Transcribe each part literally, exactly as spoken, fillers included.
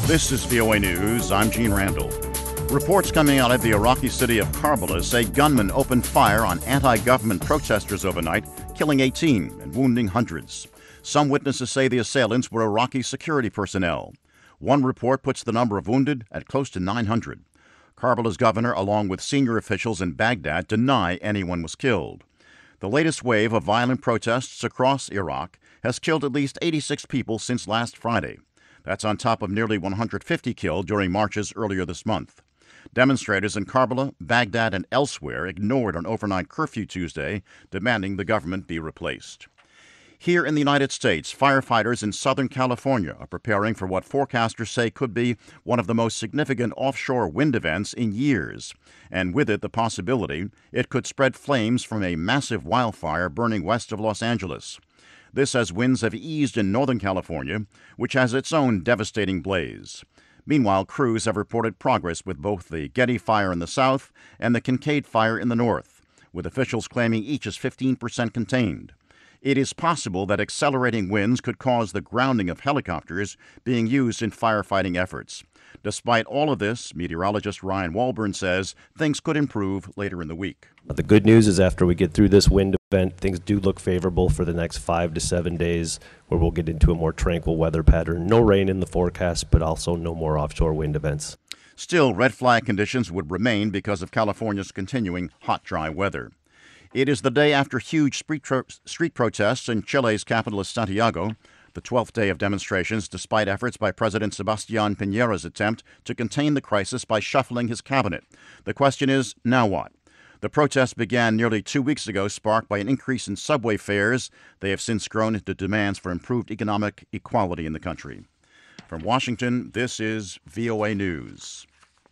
This is V O A News. I'm Gene Randall. Reports coming out of the Iraqi city of Karbala say gunmen opened fire on anti-government protesters overnight, killing eighteen and wounding hundreds. Some witnesses say the assailants were Iraqi security personnel. One report puts the number of wounded at close to nine hundred. Karbala's governor, along with senior officials in Baghdad, deny anyone was killed. The latest wave of violent protests across Iraq has killed at least eighty-six people since last Friday. That's on top of nearly one hundred fifty killed during marches earlier this month. Demonstrators in Karbala, Baghdad, and elsewhere ignored an overnight curfew Tuesday, demanding the government be replaced. Here in the United States, firefighters in Southern California are preparing for what forecasters say could be one of the most significant offshore wind events in years, and with it the possibility it could spread flames from a massive wildfire burning west of Los Angeles. This as winds have eased in Northern California, which has its own devastating blaze. Meanwhile, crews have reported progress with both the Getty Fire in the south and the Kincaid Fire in the north, with officials claiming each is fifteen percent contained. It is possible that accelerating winds could cause the grounding of helicopters being used in firefighting efforts. Despite all of this, meteorologist Ryan Walburn says things could improve later in the week. The good news is after we get through this wind event, things do look favorable for the next five to seven days, where we'll get into a more tranquil weather pattern. No rain in the forecast, but also no more offshore wind events. Still, red flag conditions would remain because of California's continuing hot, dry weather. It is the day after huge street, tro- street protests in Chile's capital of Santiago, the twelfth day of demonstrations despite efforts by President Sebastián Piñera's attempt to contain the crisis by shuffling his cabinet. The question is, now what? The protests began nearly two weeks ago, sparked by an increase in subway fares. They have since grown into demands for improved economic equality in the country. From Washington, this is V O A News.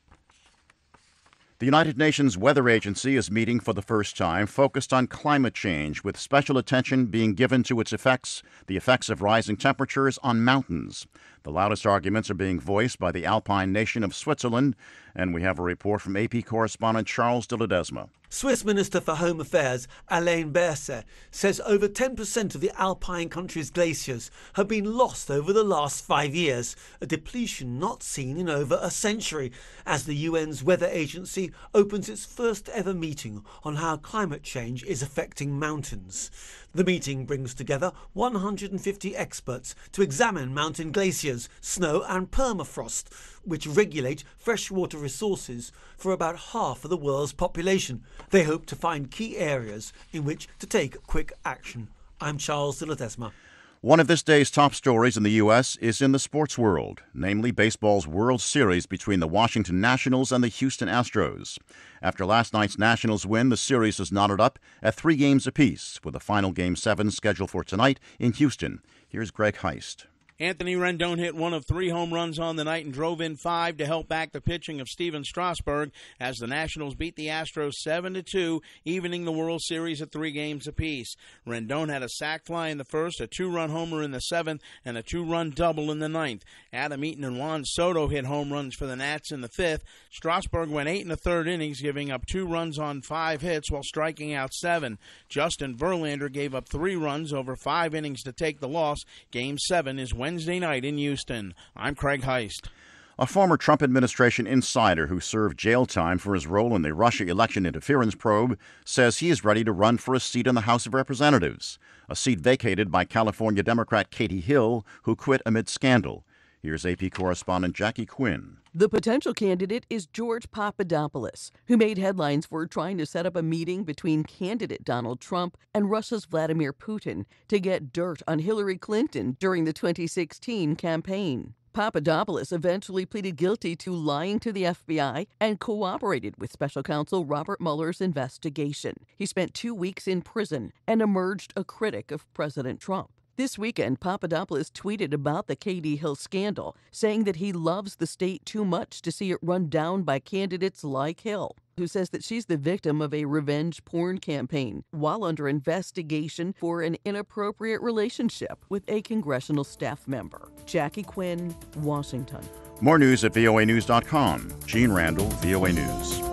The United Nations Weather Agency is meeting for the first time, focused on climate change, with special attention being given to its effects, the effects of rising temperatures on mountains. The loudest arguments are being voiced by the alpine nation of Switzerland, and we have a report from A P correspondent Charles de Ledesma. Swiss Minister for Home Affairs, Alain Berset, says over ten percent of the Alpine country's glaciers have been lost over the last five years, a depletion not seen in over a century, as the U N's weather agency opens its first ever meeting on how climate change is affecting mountains. The meeting brings together one hundred fifty experts to examine mountain glaciers, snow and permafrost, which regulate freshwater resources for about half of the world's population. They hope to find key areas in which to take quick action. I'm Charles de Ledesma. One of this day's top stories in the U S is in the sports world, namely baseball's World Series between the Washington Nationals and the Houston Astros. After last night's Nationals win, the series is knotted up at three games apiece, with a final Game seven scheduled for tonight in Houston. Here's Greg Heist. Anthony Rendon hit one of three home runs on the night and drove in five to help back the pitching of Steven Strasburg as the Nationals beat the Astros seven to two, evening the World Series at three games apiece. Rendon had a sac fly in the first, a two-run homer in the seventh, and a two-run double in the ninth. Adam Eaton and Juan Soto hit home runs for the Nats in the fifth. Strasburg went eight in the third innings, giving up two runs on five hits while striking out seven. Justin Verlander gave up three runs over five innings to take the loss. Game seven is Wednesday night in Houston. I'm Craig Heist. A former Trump administration insider who served jail time for his role in the Russia election interference probe says he is ready to run for a seat in the House of Representatives, a seat vacated by California Democrat Katie Hill, who quit amid scandal. Here's A P correspondent Jackie Quinn. The potential candidate is George Papadopoulos, who made headlines for trying to set up a meeting between candidate Donald Trump and Russia's Vladimir Putin to get dirt on Hillary Clinton during the twenty sixteen campaign. Papadopoulos eventually pleaded guilty to lying to the F B I and cooperated with special counsel Robert Mueller's investigation. He spent two weeks in prison and emerged a critic of President Trump. This weekend, Papadopoulos tweeted about the Katie Hill scandal, saying that he loves the state too much to see it run down by candidates like Hill, who says that she's the victim of a revenge porn campaign while under investigation for an inappropriate relationship with a congressional staff member. Jackie Quinn, Washington. More news at V O A news dot com. Gene Randall, V O A News.